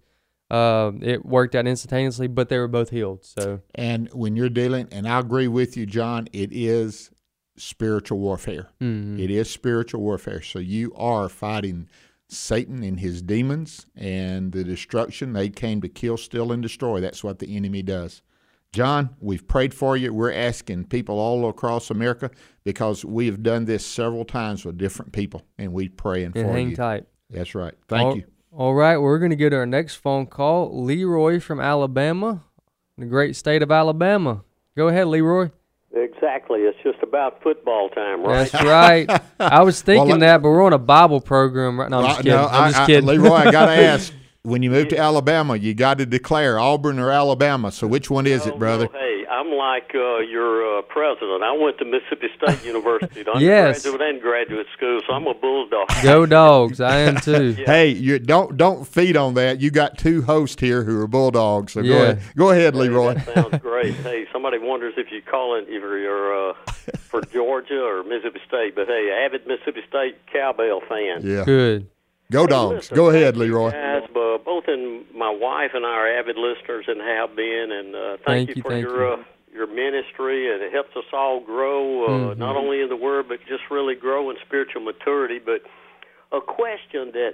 S4: it worked out instantaneously. But they were both healed. So, and
S3: when you're dealing, and I agree with you, John, it is spiritual warfare. Mm-hmm. It is spiritual warfare. So you are fighting Satan and his demons and the destruction. They came to kill, steal, and destroy. That's what the enemy does. John, we've prayed for you. We're asking people all across America, because we have done this several times with different people, and we're praying for you.
S4: Hang tight.
S3: That's right. Thank you.
S4: All right, we're going to get our next phone call. Leroy from Alabama, the great state of Alabama. Go ahead, Leroy.
S14: Exactly. It's just about football time, right?
S4: That's right. I was thinking that, but we're on a Bible program right now. I'm just kidding.
S3: Leroy, I got to ask. When you move to Alabama, you got to declare Auburn or Alabama. So which one is it, brother?
S14: No, hey, I'm like your president. I went to Mississippi State University, undergraduate and graduate school, so I'm a Bulldog.
S4: Go Dogs! I am too.
S3: Yeah. Hey, you don't feed on that. You got two hosts here who are Bulldogs. So go ahead, Leroy.
S14: That sounds great. Hey, somebody wonders if you're calling either you're for Georgia or Mississippi State, but hey, avid Mississippi State cowbell fan.
S3: Yeah,
S4: good.
S3: Go Dogs. Go ahead, Leroy.
S14: Guys, both my wife and I are avid listeners and have been, and thank you for your ministry, and it helps us all grow, not only in the Word, but just really grow in spiritual maturity. But a question that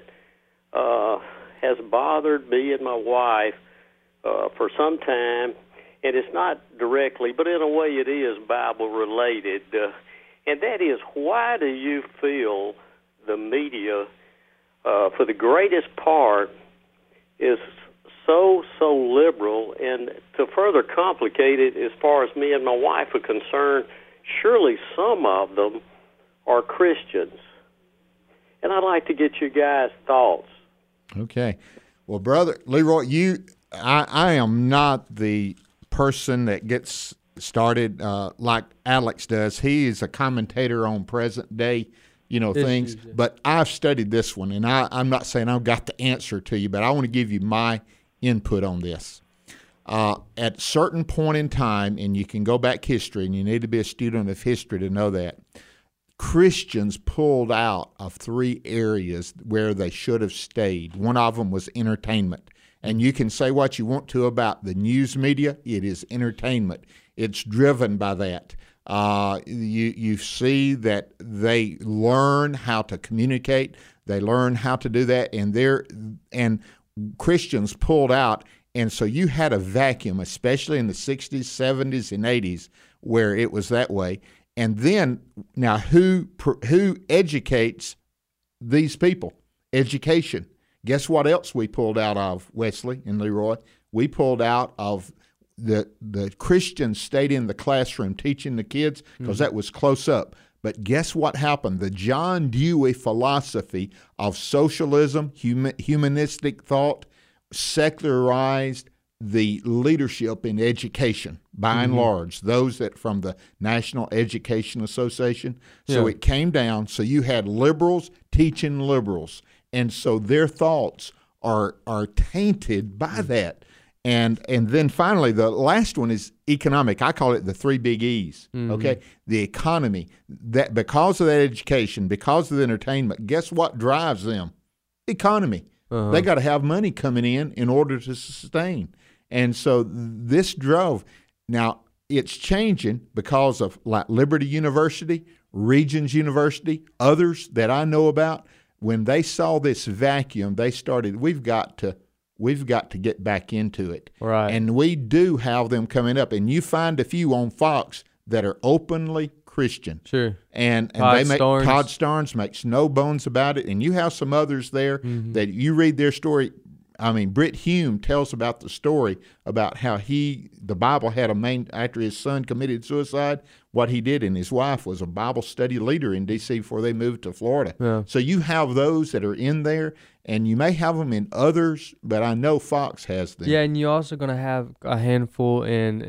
S14: has bothered me and my wife for some time, and it's not directly, but in a way it is Bible-related, and that is, why do you feel the media for the greatest part, is so liberal? And to further complicate it, as far as me and my wife are concerned, surely some of them are Christians. And I'd like to get you guys' thoughts.
S3: Okay. Well, Brother Leroy, I am not the person that gets started like Alex does. He is a commentator on present day things.
S4: Yeah.
S3: But I've studied this one, and I'm not saying I've got the answer to you, but I want to give you my input on this. At a certain point in time, and you can go back history, and you need to be a student of history to know that, Christians pulled out of 3 areas where they should have stayed. One of them was entertainment. And you can say what you want to about the news media. It is entertainment. It's driven by that. You see that they learn how to communicate. They learn how to do that. And Christians pulled out. And so you had a vacuum, especially in the 60s, 70s, and 80s, where it was that way. And then, now who educates these people? Education. Guess what else we pulled out of, Wesley and Leroy? We pulled out of the Christians stayed in the classroom teaching the kids because that was close up. But guess what happened? The John Dewey philosophy of socialism, humanistic thought, secularized the leadership in education, by and large, those that from the National Education Association. So it came down, so you had liberals teaching liberals, and so their thoughts are tainted by that. And then finally, the last one is economic. I call it the 3 big E's, okay? The economy. That because of that education, because of the entertainment, guess what drives them? Economy. They got to have money coming in order to sustain. And so this drove. Now, it's changing because of like Liberty University, Regents University, others that I know about. When they saw this vacuum, they started, we've got to get back into it.
S4: Right.
S3: And we do have them coming up. And you find a few on Fox that are openly Christian.
S4: Sure.
S3: And
S4: Todd
S3: they make
S4: Starnes.
S3: Todd Starnes makes no bones about it. And you have some others there that you read their story. I mean, Britt Hume tells about the story about how the Bible had after his son committed suicide, what he did, and his wife was a Bible study leader in D.C. before they moved to Florida.
S4: Yeah.
S3: So you have those that are in there, and you may have them in others, but I know Fox has them.
S4: Yeah, and you're also going to have a handful in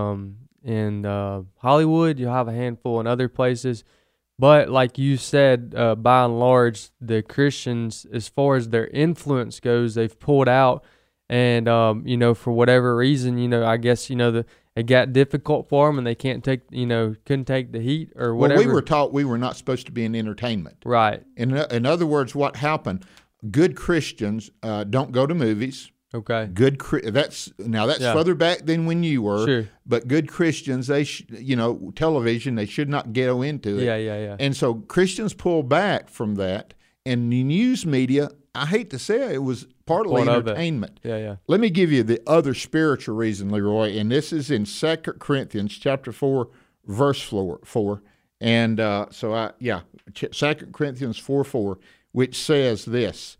S4: Hollywood. You'll have a handful in other places. But like you said, by and large, the Christians, as far as their influence goes, they've pulled out. And, for whatever reason, I guess, it got difficult for them and they couldn't take the heat or whatever.
S3: Well, we were taught we were not supposed to be in entertainment.
S4: Right.
S3: In other words, what happened, good Christians don't go to movies.
S4: Okay.
S3: That's further back than when you were.
S4: Sure.
S3: But good Christians, television, they should not go into it.
S4: Yeah.
S3: And so Christians pull back from that, and the news media, I hate to say it was partly entertainment.
S4: Yeah.
S3: Let me give you the other spiritual reason, Leroy, and this is in 2 Corinthians chapter 4, verse 4. And 2 Corinthians 4:4, which says this.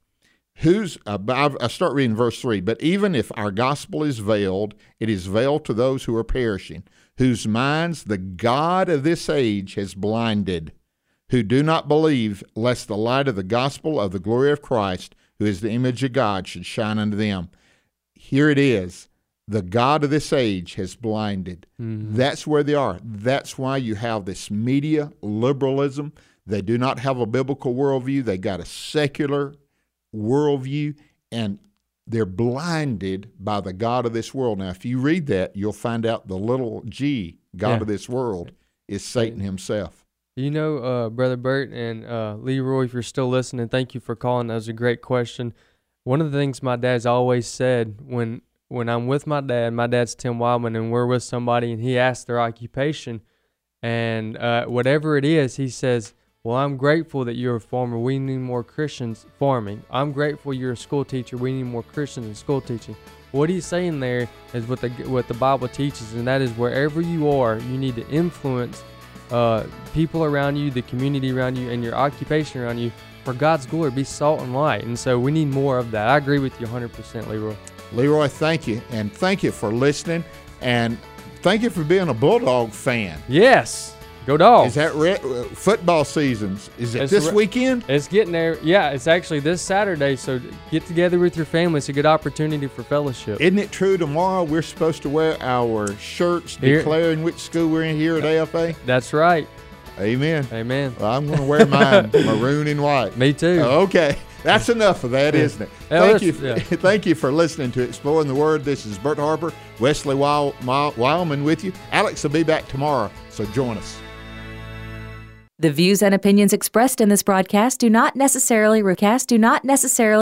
S3: I start reading verse 3. But even if our gospel is veiled, it is veiled to those who are perishing, whose minds the God of this age has blinded, who do not believe, lest the light of the gospel of the glory of Christ, who is the image of God, should shine unto them. Here it is. The God of this age has blinded. That's where they are. That's why you have this media liberalism. They do not have a biblical worldview. They got a secular worldview, and they're blinded by the God of this world. Now, if you read that, you'll find out the little g, God of this world, is Satan himself.
S4: Brother Bert and Leroy, if you're still listening, thank you for calling. That was a great question. One of the things my dad's always said when I'm with my dad's Tim Wildman, and we're with somebody, and he asks their occupation, and whatever it is, he says, well, I'm grateful that you're a farmer. We need more Christians farming. I'm grateful you're a school teacher. We need more Christians in school teaching. What he's saying there is what the Bible teaches, and that is wherever you are, you need to influence people around you, the community around you, and your occupation around you for God's glory. Be salt and light. And so we need more of that. I agree with you 100%, Leroy.
S3: Leroy, thank you. And thank you for listening. And thank you for being a Bulldog fan.
S4: Yes. Go Dogs.
S3: Is that football seasons? Is it this weekend?
S4: It's getting there. Yeah, it's actually this Saturday, so get together with your family. It's a good opportunity for fellowship.
S3: Isn't it true tomorrow we're supposed to wear our shirts declaring which school we're in here at AFA?
S4: That's right.
S3: Amen.
S4: Amen.
S3: Well, I'm going to wear mine maroon and white.
S4: Me too.
S3: Okay. That's enough of that, isn't it? Thank you for listening to Exploring the Word. This is Bert Harper, Wesley Wildman with you. Alex will be back tomorrow, so join us.
S15: The views and opinions expressed in this broadcast do not necessarily